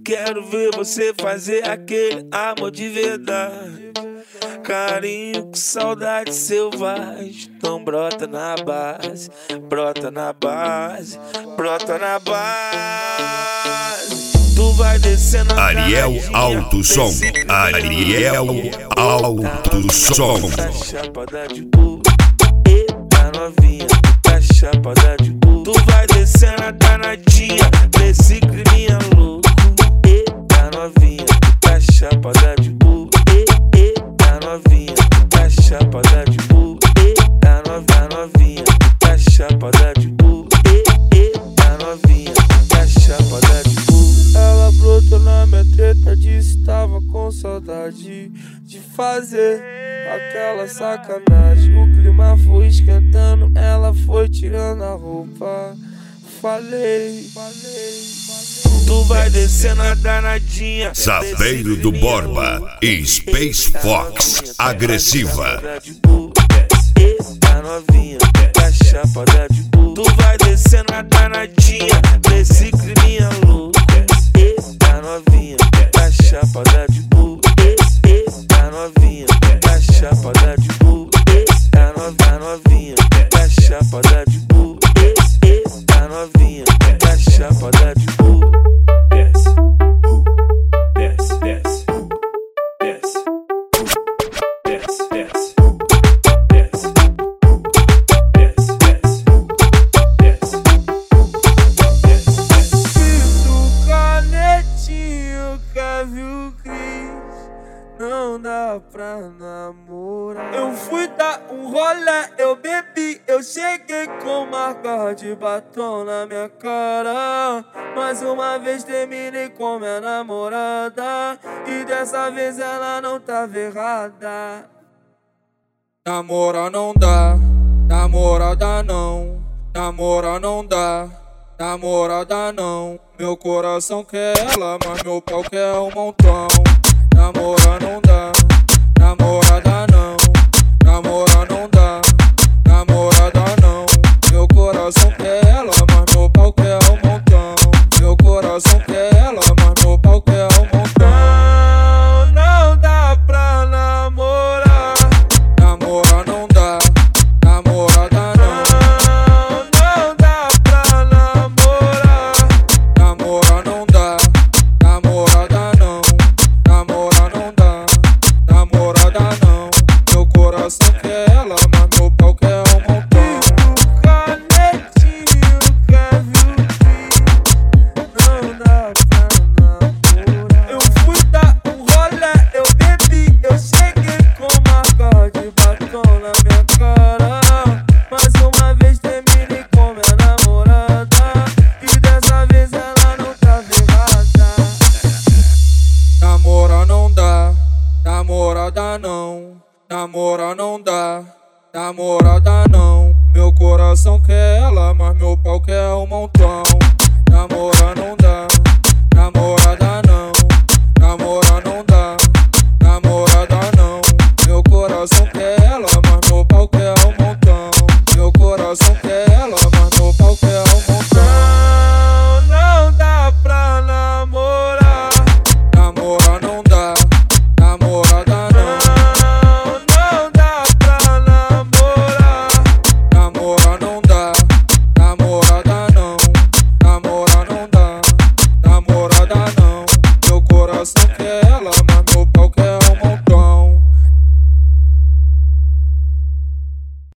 quero ver você fazer aquele amor de verdade. Carinho com saudade selvagem. Então brota na base, brota na base, brota na base. Tu vai descendo a Ariel Alto Som. Ariel Alto Som. Tá chapada de burro, eita novinha, tá chapada de burro. Tu vai descendo a danadinha desse criminha louco. Eita novinha, tá chapada de burro. Eita novinha, tá chapada de burro. Eita novinha, tá chapada de burro. Eita novinha, tá chapada de burro. Ela brotou na minha treta, disse tava com saudade de fazer aquela sacanagem. O clima foi esquentando, ela foi tirando a roupa. Falei. Tu vai descendo a danadinha. Sapeiro do Borba e Space Fox Agressiva. Eita novinha, tá chapada de burro. Tu vai descendo a danadinha desse criminha louco. Eita novinha, tá chapada de burro. Eita novinha, tá chapada de burro. Eita novinha, tá chapada de burro. Eita novinha, tá chapada de burro. Desce, desce, desce, desce, desce, desce. Não dá pra namorar. Eu fui dar um rolê, eu bebi, eu cheguei com marca de batom na minha cara. Mais uma vez terminei com minha namorada, e dessa vez ela não tava errada. Namora não dá, namorada não. Namora não dá, namorada não. Meu coração quer ela, mas meu pau quer um montão. Namora não dá, namorada não. Namora não dá, namorada não. Meu coração quer ela, mas meu pau quer um montão. Meu coração quer ela, mas meu pau quer um montão. Não dá pra namorar. Namora não dá, namorada não. Não dá pra namorar. Namora não dá, namorada não. Namora não dá, namorada não. Meu coração quer ela, mas meu pau quer um montão. Canetinho, quer não dá pra namorar. Eu fui dar um rolê, eu bebi, eu cheguei com marca de batom na minha cara. Mais uma vez terminei com minha namorada, e dessa vez ela não tava errada. Namora não dá, namorada não. Namora não dá, namorada não. Meu coração quer ela, mas meu pau quer um montão. Namora